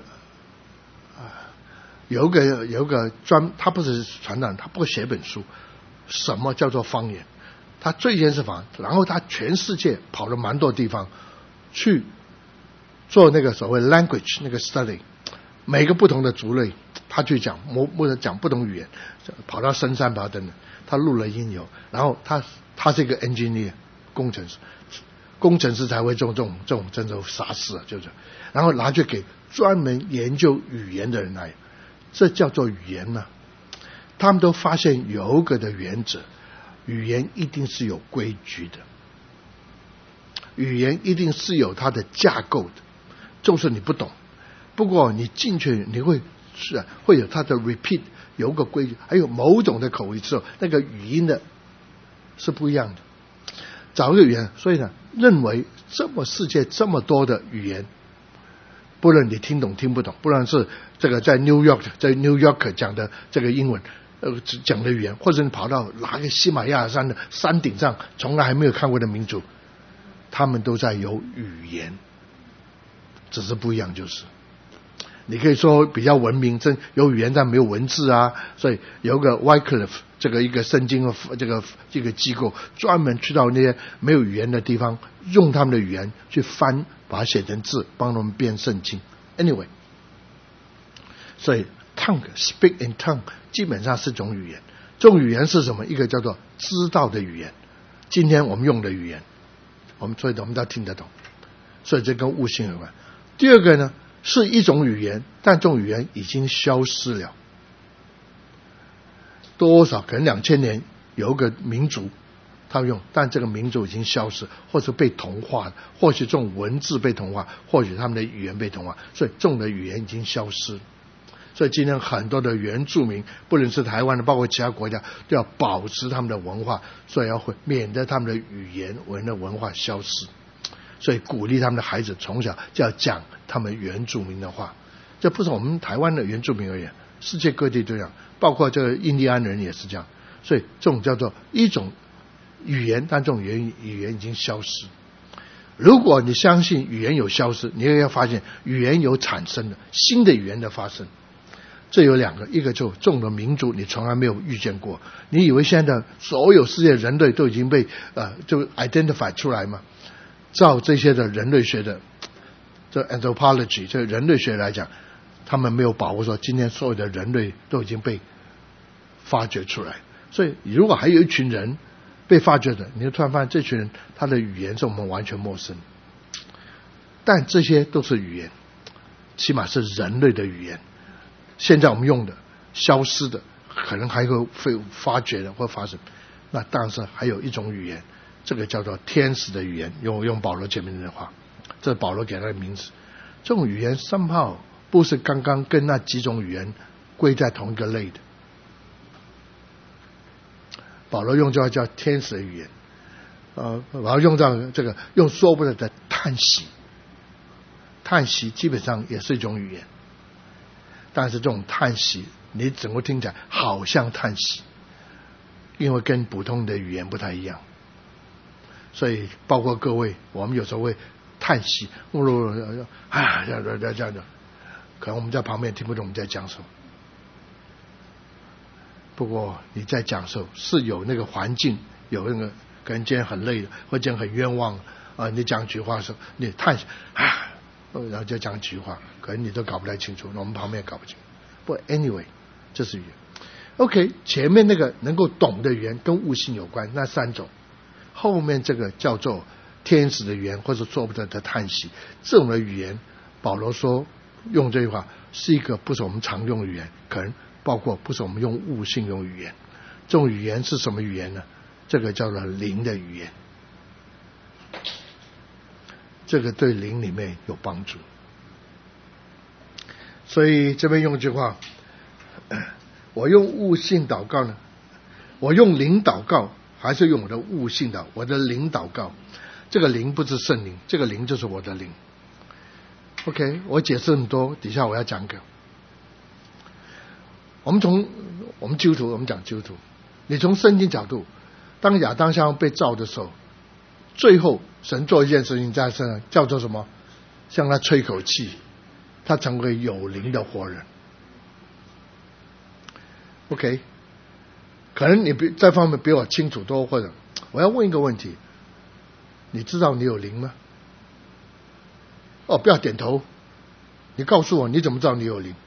有一个有一个专，他不是传道人，他不写本书，什么叫做方言？他最先是方，然后他全世界跑了蛮多地方去做那个所谓 language 那个 study， 每个不同的族类他去讲，或者讲不同语言，跑到深山吧等等，他录了音有，然后他他是一个 engineer 工程师，工程师才会做这种这种真正傻事啊，就是，然后拿去给专门研究语言的人来。这叫做语言呢、啊。 他们都发现有一个的原则，语言一定是有规矩的，语言一定是有它的架构的，就是你不懂，不过你进去你会是、啊、会有它的 repeat， 有个规矩，还有某种的口语之后，那个语音的是不一样的。找一个语言，所以呢，认为这么世界这么多的语言，不论你听懂听不懂，不论是这个在 New York 在 New York 讲的这个英文呃讲的语言，或者你跑到哪个喜马拉雅山的山顶上从来还没有看过的民族，他们都在有语言，只是不一样，就是你可以说比较文明，真有语言但没有文字啊。所以有个 Wycliffe 这个一个圣经的这个这个机构，专门去到那些没有语言的地方，用他们的语言去翻，把它写成字，帮他们编圣经。Anyway， 所以 tongue speak in tongue 基本上是种语言。这种语言是什么？一个叫做知道的语言，今天我们用的语言，我们所以我们都听得懂，所以这跟悟性有关。第二个呢，是一种语言，但这种语言已经消失了。多少可能两千年有一个民族他们用，但这个民族已经消失，或是被同化了，或许这种文字被同化，或许他们的语言被同化，所以这种的语言已经消失。所以今天很多的原住民，不论是台湾的包括其他国家，都要保持他们的文化，所以要会免得他们的语言文的文化消失，所以鼓励他们的孩子从小就要讲他们原住民的话。这不是我们台湾的原住民而已，世界各地都这样，包括这个印第安人也是这样。所以这种叫做一种语言，但这种语言语言已经消失。如果你相信语言有消失，你也要发现语言有产生的新的语言的发生。这有两个，一个就这种的民族你从来没有遇见过，你以为现在的所有世界人类都已经被呃就 identify 出来吗？照这些的人类学的这 anthropology 这人类学来讲，他们没有把握说今天所有的人类都已经被发掘出来。所以如果还有一群人被发掘的，你就突然发现这群人他的语言是我们完全陌生，但这些都是语言，起码是人类的语言。现在我们用的消失的，可能还会会发掘的或发生。那当然是还有一种语言，这个叫做天使的语言，用用保罗前面的话，这是保罗给他的名字。这种语言somehow不是刚刚跟那几种语言归在同一个类的。保罗用这个叫天使的语言，呃，然后用到这个用说不得的叹息，叹息基本上也是一种语言，但是这种叹息你整个听起来好像叹息，因为跟普通的语言不太一样。所以包括各位，我们有时候会叹息，啊，这样这样这样，可能我们在旁边听不懂我们在讲什么。不过你在讲的时候是有那个环境，有那个可能今天很累的，或者今天很冤枉啊，你讲句话的时候你叹息啊，然后就讲几句话，可能你都搞不太清楚，我们旁边也搞不清楚。不 anyway 这是语言。 OK， 前面那个能够懂的语言跟悟性有关，那三种，后面这个叫做天使的语言或者说不得的叹息，这种的语言保罗说用这句话是一个不是我们常用的语言，可能包括不是我们用悟性用语言。这种语言是什么语言呢？这个叫做灵的语言，这个对灵里面有帮助。所以这边用一句话，我用悟性祷告呢，我用灵祷告还是用我的悟性祷，我的灵祷告。这个灵不是圣灵，这个灵就是我的灵。 OK， 我解释很多，底下我要讲个。我们从我们基督徒，我们讲基督徒，你从圣经角度，当亚当夏娃被造的时候，最后神做一件事情在身上，叫做什么？向他吹口气，他成为有灵的活人。OK， 可能你比这方面比我清楚多，或者我要问一个问题：你知道你有灵吗？哦，不要点头，你告诉我你怎么知道你有灵？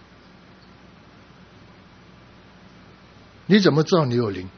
你怎么知道你有灵？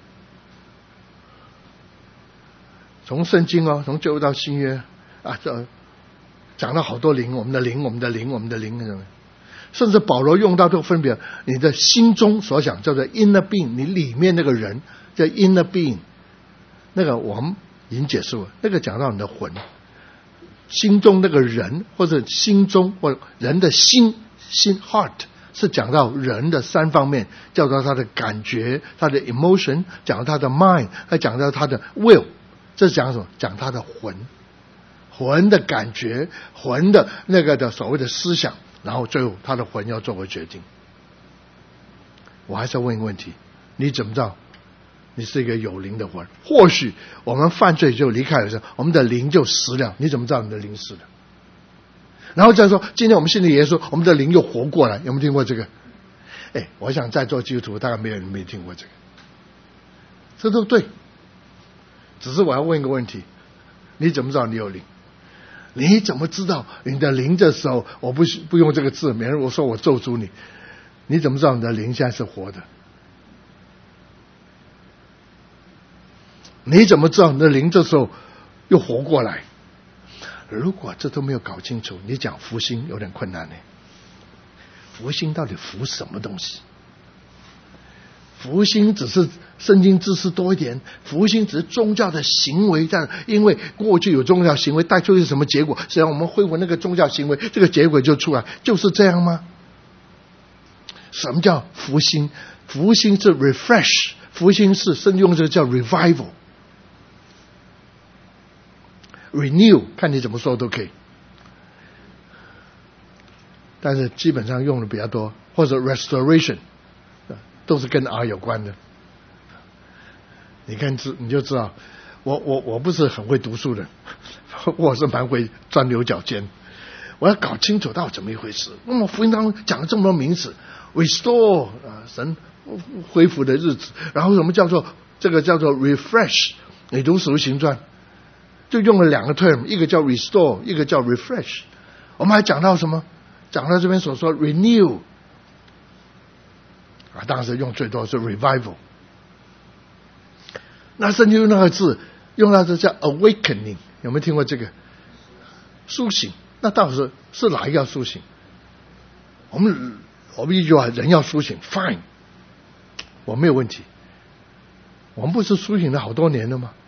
从圣经哦，从旧约到新约啊，这讲了好多灵，我们的灵，我们的灵，我们的灵， 甚至保罗用到这个分别，你的心中所想叫做 inner being， 你里面那个人叫 inner being， 那个我们已经解释了，那个讲到你的魂，心中那个人或者心中或人的心心 heart 是讲到人的三方面，叫做他的感觉，他的 emotion， 讲到他的 mind， 还讲到他的 will， 这是讲什么？讲他的魂，魂的感觉，魂的那个的所谓的思想，然后最后他的魂要做个决定。我还是要问一个问题，你怎么知道你是一个有灵的魂？或许我们犯罪就离开的时候，我们的灵就死了，你怎么知道你的灵死了？然后再说今天我们信的耶稣，我们的灵又活过来，有没有听过这个？哎，我想在座基督徒大概没有人没听过这个，这都对。只是我要问一个问题，你怎么知道你有灵？你怎么知道你的灵的时候，我不不用这个字，免得我说我咒诅你，你怎么知道你的灵现在是活的？你怎么知道你的灵这时候又活过来？如果这都没有搞清楚，你讲福星有点困难呢。福星到底福什么东西？福星只是圣经知识多一点，福星只是宗教的行为，但因为过去有宗教行为带出一个什么结果，只要我们恢复那个宗教行为，这个结果就出来，就是这样吗？什么叫福星？福星是 refresh， 福星是圣经用这个叫 revival。Renew 看你怎么说都可以，但是基本上用的比较多，或者 restoration 都是跟 R 有关的。你看你就知道，我我我不是很会读书的，我是蛮会钻牛角尖，我要搞清楚到底怎么一回事。那么福音当中讲了这么多名词 ，restore 啊，神恢复的日子，然后什么叫做这个叫做 refresh？ 你读使徒行传。就用了两个 term， 一个叫 restore， 一个叫 refresh。 我们还讲到什么？讲到这边所说 renew 啊，当时用最多是 revival。 那圣经用那个字用到这叫 awakening， 有没有听过这个？苏醒。那到底是是哪一个要苏醒？我们我们一句话，人要苏醒 fine， 我没有问题。我们不是苏醒了好多年了吗？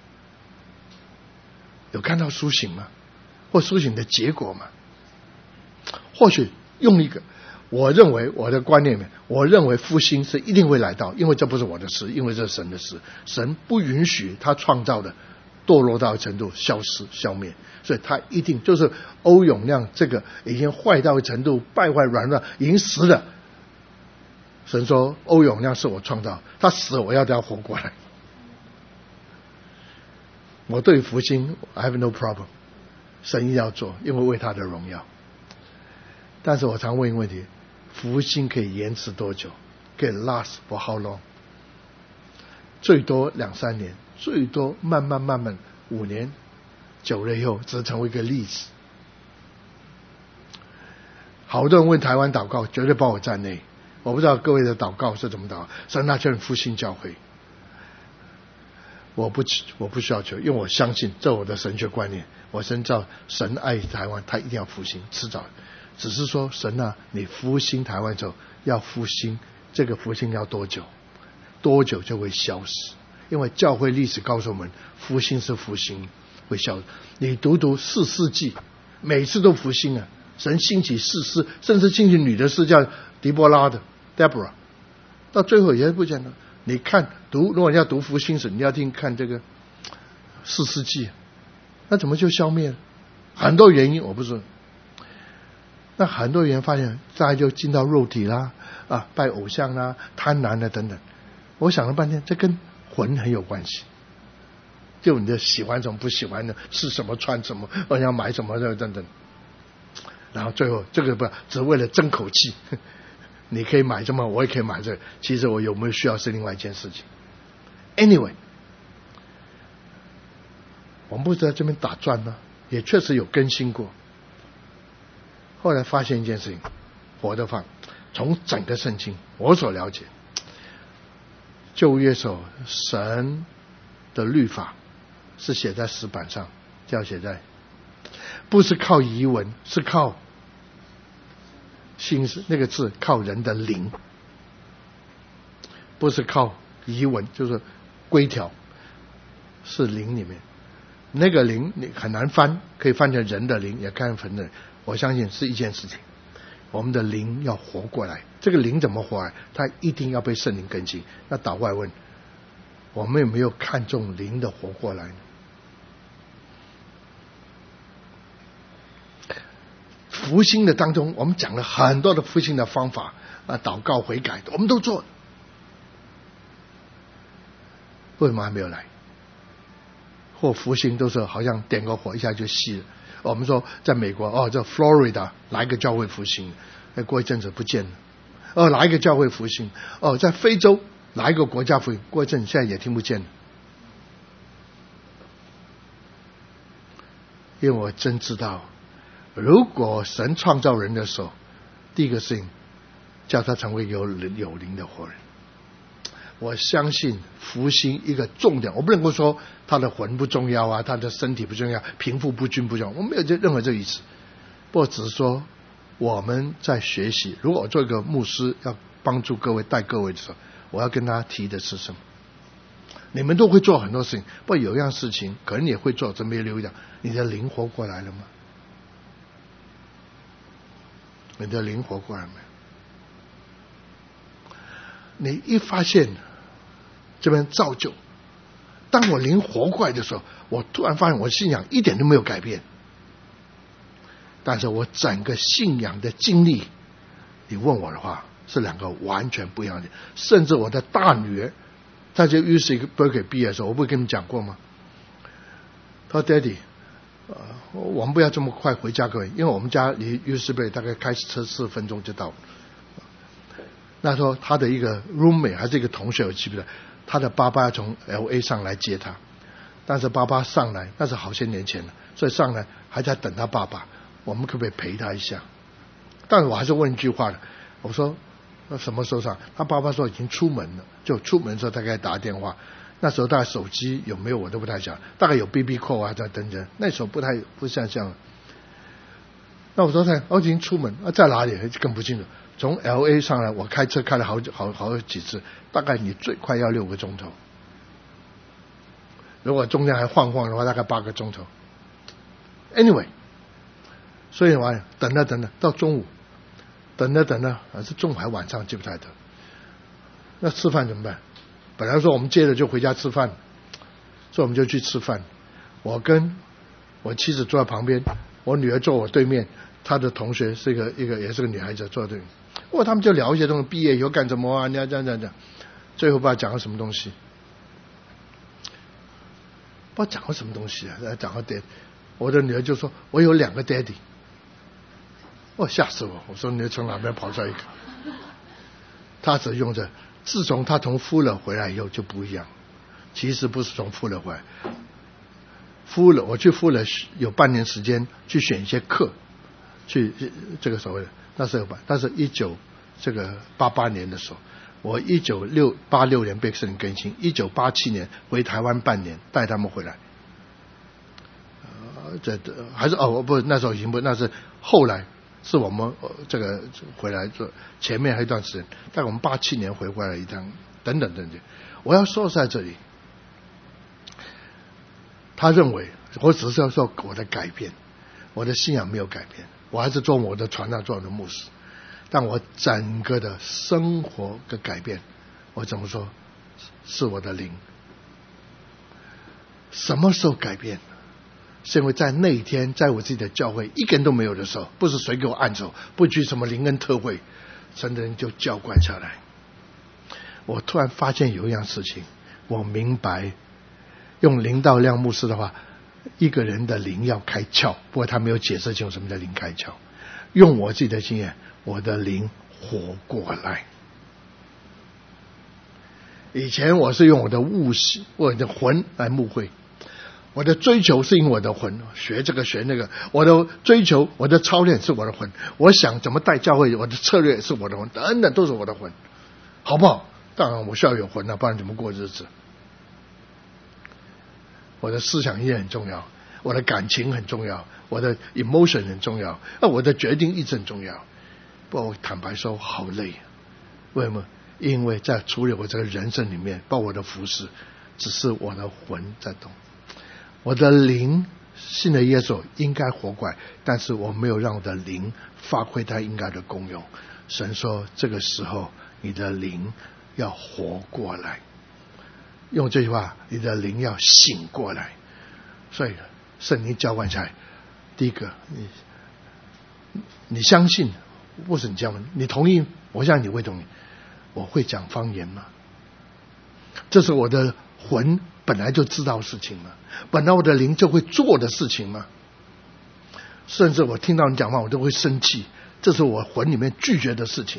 有看到苏醒吗？或苏醒的结果吗？或许用一个，我认为我的观念里面，我认为复兴是一定会来到，因为这不是我的事，因为这是神的事，神不允许他创造的堕落到程度消失消灭，所以他一定就是欧永亮这个已经坏到程度败坏软弱已经死了，神说欧永亮是我创造，他死我要叫他活过来。我对复兴 I have no problem， 神一定要做，因为为他的荣耀。但是我常问一个问题，复兴可以延迟多久？可以 last for how long？ 最多两三年，最多慢慢慢慢五年，久了以后只成为一个例子。好多人问台湾祷告，绝对包我在内。我不知道各位的祷告是怎么祷告。神啊，求你复兴教会。我不我不需要求，因为我相信这我的神学观念，我深知道神爱台湾，他一定要复兴，迟早。只是说神啊，你复兴台湾之后要复兴，这个复兴要多久？多久就会消失？因为教会历史告诉我们，复兴是复兴，会消失。你读读四世纪，每次都复兴啊！神兴起士师，甚至兴起女的是叫狄波拉的 Deborah， 到最后也不见了。你看读，如果你要读复兴史，你要听看这个四世纪，那怎么就消灭了？很多原因我不说。那很多人发现，大家就进到肉体啦，啊，拜偶像啦，贪婪啦等等。我想了半天，这跟魂很有关系。就你的喜欢什么，不喜欢的，吃什么，穿什么，我要买什么的等等。然后最后这个不只为了争口气。你可以买这么，我也可以买这个。其实我有没有需要是另外一件事情。Anyway， 我们不是在这边打转吗？也确实有更新过。后来发现一件事情，活的放，从整个圣经我所了解，旧约时候神的律法是写在石板上，就要写在，不是靠遗文，是靠心是那个字靠人的灵，不是靠遗文，就是规条，是灵里面。那个灵你很难翻，可以翻成人的灵，也看成的。我相信是一件事情，我们的灵要活过来。这个灵怎么活来？它一定要被圣灵更新。那倒过来问，我们有没有看重灵的活过来呢？复兴的当中，我们讲了很多的复兴的方法啊，祷告悔改，我们都做了，为什么还没有来？或复兴都是好像点个火一下就熄了。我们说在美国哦，这 Florida 来一个教会复兴，哎，过一阵子不见了。哦，来一个教会复兴。哦，在非洲来一个国家复兴，过一阵现在也听不见了。因为我真知道，如果神创造人的时候，第一个事情叫他成为有有灵的活人。我相信复兴一个重点，我不能够说他的魂不重要啊，他的身体不重要，贫富不均不重要，我没有这任何这个意思。不过只是说我们在学习，如果我做一个牧师要帮助各位带各位的时候，我要跟大家提的是什么？你们都会做很多事情，不过有一样事情可能你也会做，真没留意到，你的灵活过来了吗？你的灵活过来没有？你一发现这边造就，当我灵活过来的时候，我突然发现我信仰一点都没有改变，但是我整个信仰的经历，你问我的话是两个完全不一样的。甚至我的大女儿，她就 U C Berkeley 毕业的时候，我不是跟你们讲过吗？她说 Daddy， 呃，我们不要这么快回家，各位，因为我们家离 U C Berkeley 大概开车四分钟就到了。那时候他的一个 roommate 还是一个同学，我记不得，他的爸爸要从 L A 上来接他，但是爸爸上来那是好些年前了，所以上来还在等他爸爸，我们可不可以陪他一下？但是我还是问一句话的，我说那什么时候上？他爸爸说已经出门了，就出门的时候大概打电话，那时候大概手机有没有我都不太晓得，大概有 B B call 啊在等着，那时候不太不像这样。那我说他我已经出门啊，在哪里更不清楚。从 L A 上来，我开车开了好好好几次，大概你最快要六个钟头，如果中间还晃晃的话，大概八个钟头。Anyway， 所以我等了等了到中午，等了等了，还是中午还晚上记不太得。那吃饭怎么办？本来说我们接着就回家吃饭，所以我们就去吃饭。我跟我妻子坐在旁边，我女儿坐我对面，她的同学是一个一个也是个女孩子坐在对面。哦，他们就聊一些东西，毕业以后干什么啊？你要这样这样讲，最后不知道讲了什么东西，不知道讲了什么东西啊？讲了爹，我的女儿就说：“我有两个 daddy。”哦，吓死我！我说你从哪边跑出来一个？他只用着，自从他从富勒回来以后就不一样。其实不是从富勒回来，富勒我去富勒有半年时间去选一些课，去这个所谓的。那时候吧，但是一九这个八八年的时候，我一九六八六年被圣灵更新，一九八七年回台湾半年带他们回来，呃，这还是哦不，那时候已经不，那是后来是我们、呃、这个回来做，前面还有一段时间，但我们八七年回过来一趟，等等等等。我要说在这里，他认为我只是要说我的改变，我的信仰没有改变。我还是做我的传道，做我的牧师，但我整个的生活的改变，我怎么说？是我的灵。什么时候改变？是因为在那一天，在我自己的教会一个人都没有的时候，不是谁给我按手，不去什么灵恩特会，神的人就教官下来。我突然发现有一样事情，我明白，用林道亮牧师的话。一个人的灵要开窍，不过他没有解释清楚什么叫灵开窍。用我自己的经验，我的灵活过来。以前我是用我的悟性，我的魂来牧会，我的追求是用我的魂，学这个学那个，我的追求，我的操练是我的魂，我想怎么带教会，我的策略是我的魂，等等都是我的魂，好不好？当然我需要有魂啊，不然怎么过日子？我的思想也很重要，我的感情很重要，我的 emotion 很重要，那我的决定一直很重要。 不过我坦白说好累，为什么？因为在处理我这个人生里面，包括我的服事，只是我的魂在动，我的灵信了耶稣应该活过来，但是我没有让我的灵发挥它应该的功用。神说这个时候你的灵要活过来，用这句话，你的灵要醒过来。所以圣灵浇灌下来，第一个，你你相信，不是你这样问，你同意？我想你会同意。我会讲方言吗？这是我的魂本来就知道事情吗？本来我的灵就会做的事情吗？甚至我听到你讲话我都会生气，这是我魂里面拒绝的事情。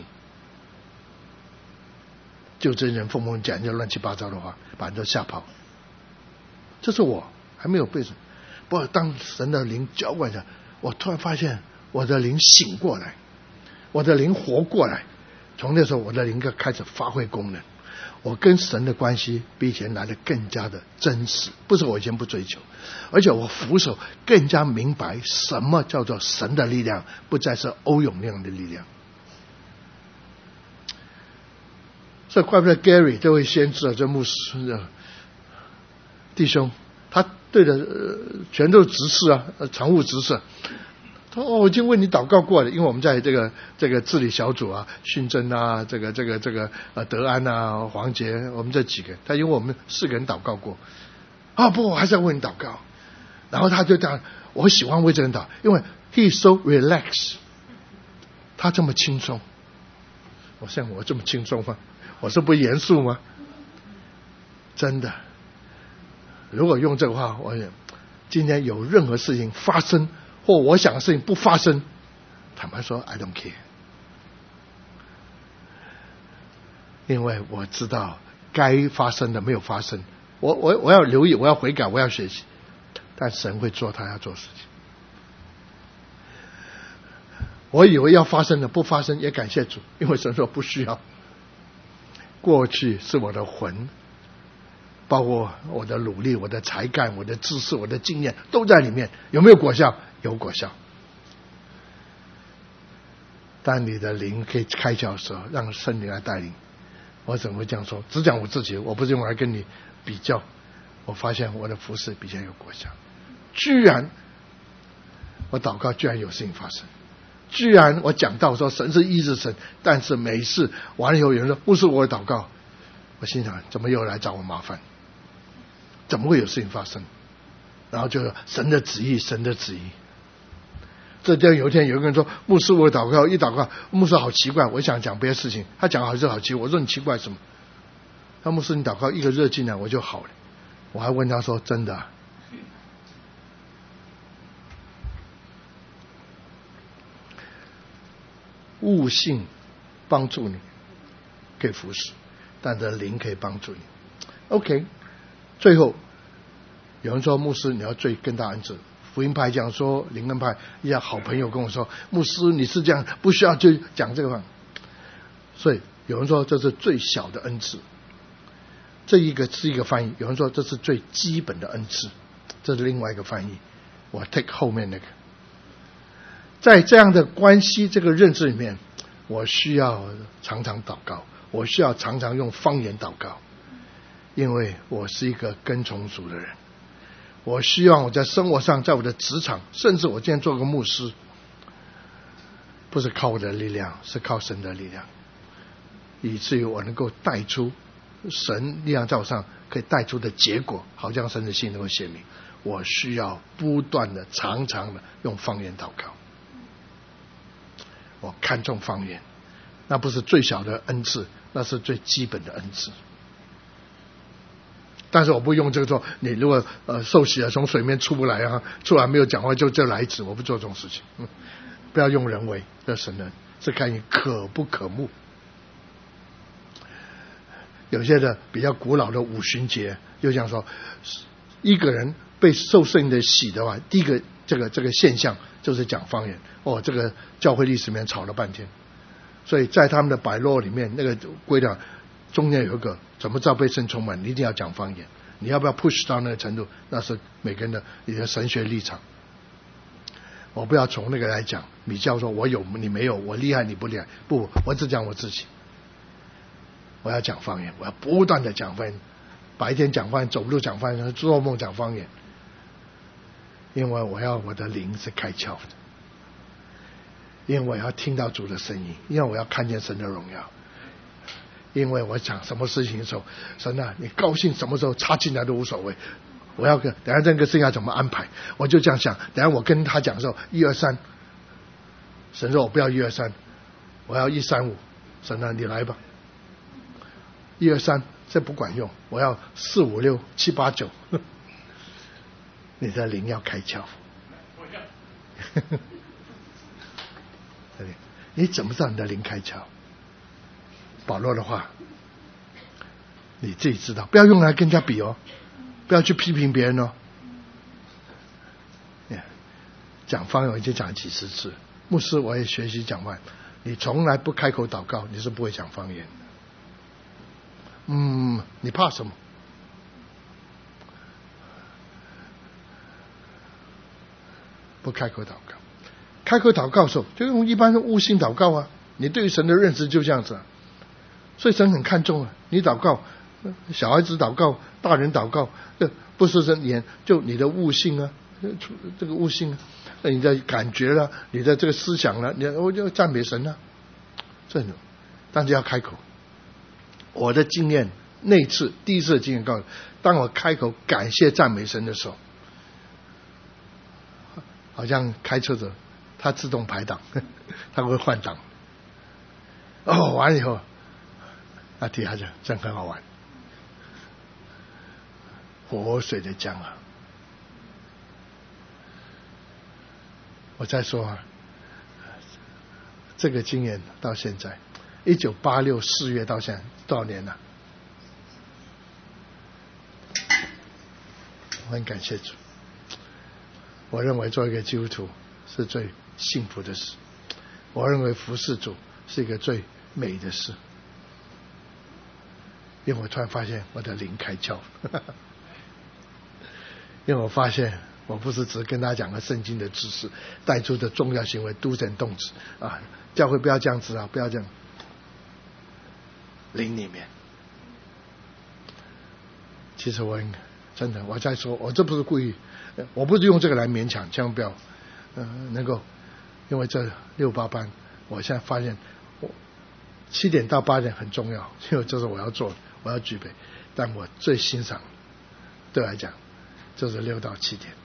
就这人疯疯讲一些乱七八糟的话，把人都吓跑。这是我还没有被神，不过当神的灵浇灌下，我突然发现我的灵醒过来，我的灵活过来。从那时候我的灵就开始发挥功能，我跟神的关系比以前来的更加的真实，不是我以前不追求，而且我俯首更加明白什么叫做神的力量，不再是欧永亮的力量。所以怪不得 Gary 这位先知啊，这牧师啊弟兄，他对的、呃、全都是执事啊，常务执事。他说：“哦，我已经为你祷告过了，因为我们在这个这个治理小组啊，训真啊，这个这个这个呃德安啊，黄杰，我们这几个，他因为我们四个人祷告过。啊，不，我还是要为你祷告。然后他就这样，我喜欢为这个人祷，因为 he is so relaxed， 他这么轻松。我像我这么轻松吗？我是不严肃吗？真的。如果用这个话，我今天有任何事情发生，或我想的事情不发生，坦白说 I don't care， 因为我知道该发生的没有发生，我我我要留意，我要悔改，我要学习，但神会做他要做的事情。我以为要发生的不发生，也感谢主，因为神说不需要。过去是我的魂，包括我的努力、我的才干、我的知识、我的经验都在里面，有没有果效？有果效。当你的灵可以开窍的时候，让圣灵来带领。我怎么会这样说？只讲我自己，我不是用来跟你比较。我发现我的服事比较有果效，居然我祷告居然有事情发生，居然我讲到说神是医治神，但是每一次完了以后有人说不是我的祷告，我心想怎么又来找我麻烦？怎么会有事情发生？然后就神的旨意，神的旨意。这就有一天有一个人说牧师我祷告，一祷告牧师好奇怪，我想讲别的事情，他讲好像好奇怪，我说你奇怪什么？他牧师你祷告一个热进来我就好了，我还问他说真的啊？悟性帮助你可以服侍，但这灵可以帮助你。 OK， 最后有人说牧师你要最更大恩赐，福音派讲说，灵恩派一些好朋友跟我说牧师你是这样不需要就讲这个话，所以有人说这是最小的恩赐，这一个是一个翻译，有人说这是最基本的恩赐，这是另外一个翻译，我 take 后面那个。在这样的关系这个认知里面，我需要常常祷告，我需要常常用方言祷告，因为我是一个跟从主的人，我希望我在生活上，在我的职场，甚至我今天做个牧师，不是靠我的力量，是靠神的力量，以至于我能够带出神力量在我上可以带出的结果，好像神的信能够显明。我需要不断的常常的用方言祷告，我看重方言，那不是最小的恩赐，那是最基本的恩赐。但是我不用这个说，你如果呃受洗了从水面出不来啊，出来没有讲话就就来一次，我不做这种事情。嗯，不要用人为，这神人是看你可不可慕。有些的比较古老的五旬节，就像说一个人被受圣的洗的话，第一个这个这个现象就是讲方言。哦，这个教会历史里面吵了半天，所以在他们的百洛里面那个规条中间有一个怎么知道被圣充满，你一定要讲方言，你要不要 push 到那个程度，那是每个人的你的神学立场。 我不要从那个来讲比较，说我有你没有，我厉害你不厉害，不，我只讲我自己。我要讲方言，我要不断的讲方言，白天讲方言，走路讲方言，做梦讲方言，因为我要我的灵是开窍的，因为我要听到主的声音，因为我要看见神的荣耀，因为我讲什么事情的时候，神啊，你高兴什么时候插进来都无所谓。我要跟等下这个事要怎么安排，我就这样想。等下我跟他讲的时候，一二三，神说我不要一二三，我要一三五。神啊，你来吧。一二三，这不管用，我要四五六七八九。你的灵要开窍。你怎么知道你的灵开窍？保罗的话，你自己知道，不要用来跟人家比哦。不要去批评别人哦。讲方言我已经讲几十次，牧师我也学习讲方言。你从来不开口祷告，你是不会讲方言的。嗯，你怕什么？不开口祷告，开口祷告的时候就用一般的悟性祷告啊。你对于神的认识就这样子啊，所以神很看重啊。你祷告。小孩子祷告，大人祷告，这不是神言，就你的悟性啊，这个悟性啊，你的感觉了、啊，你的这个思想了、啊，你我就赞美神啊，这种，但是要开口。我的经验，那次第一次的经验告诉我，当我开口感谢赞美神的时候，好像开车子，它自动排档，它会换挡。哦，完了以后，那底下就真很好玩。活水的江啊！我再说啊，这个经验到现在，一九八六四月到现在多少年了？我很感谢主。我认为做一个基督徒是最幸福的事，我认为服侍主是一个最美的事，因为我突然发现我的灵开窍。因为我发现我不是只跟他讲个圣经的知识，带出的重要行为都成动词啊，教会不要这样子啊，不要这样。灵里面，其实我真的我在说，我这不是故意，我不是用这个来勉强，千万不要，呃，能够，因为这六八班，我现在发现，我七点到八点很重要，因为这是我要做的，我要具备，但我最欣赏，对我来讲。就是六到七点，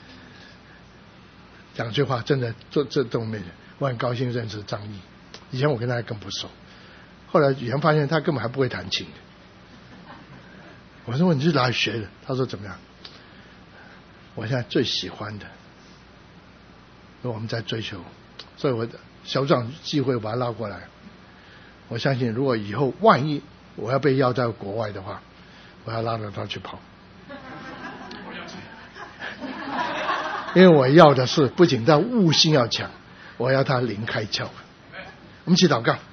讲句话，真的做这东面，我很高兴认识张毅。以前我跟他更不熟，后来以前发现他根本还不会弹琴。我说你是哪里学的？他说怎么样？我现在最喜欢的，我们在追求，所以我小长机会把他拉过来。我相信，如果以后万一我要被要到国外的话，我要拉着他去跑。因为我要的是不仅他悟性要强，我要他灵开窍。我们一起祷告。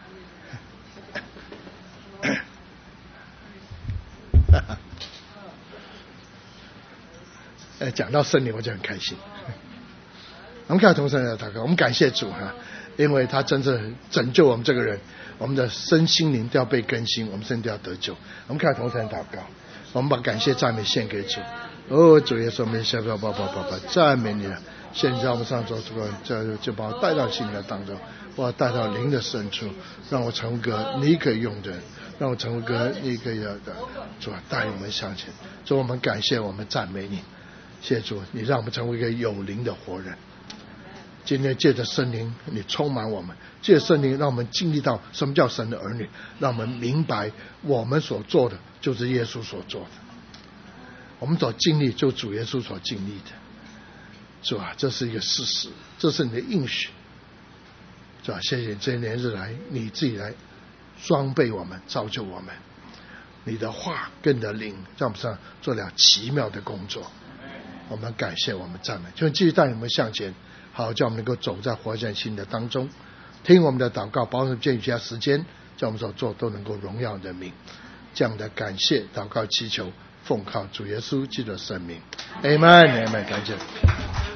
讲到圣灵我就很开心。我们看同声来祷告，我们感谢主哈，因为他真正拯救我们这个人，我们的身心灵都要被更新，我们身体都要得救。我们看同声祷告，我们把感谢赞美献给主。哦，主耶稣，我们下不要抱抱抱抱，赞美你了！现在我们上周这个，这就把我带到心灵当中，把我带到灵的深处，让我成为个你可以用的，让我成为个你可以要的。主啊，带领我们向前。主，我们感谢，我们赞美你。谢谢主，你让我们成为一个有灵的活人。今天借着圣灵，你充满我们，借着圣灵让我们经历到什么叫神的儿女，让我们明白我们所做的就是耶稣所做的。我们所经历就主耶稣所经历的，是吧？这是一个事实，这是你的应许，是吧？谢谢这一年日来你自己来装备我们，造就我们，你的话跟你的灵在我们上做了奇妙的工作。我们感谢，我们赞美，就继续带你们向前，好叫我们能够走在活在新的当中，听我们的祷告，保守借予下时间，叫我们所做都能够荣耀人民。这样的感谢祷告祈求，奉靠主耶稣基督的圣名 ，Amen，Amen， 感谢。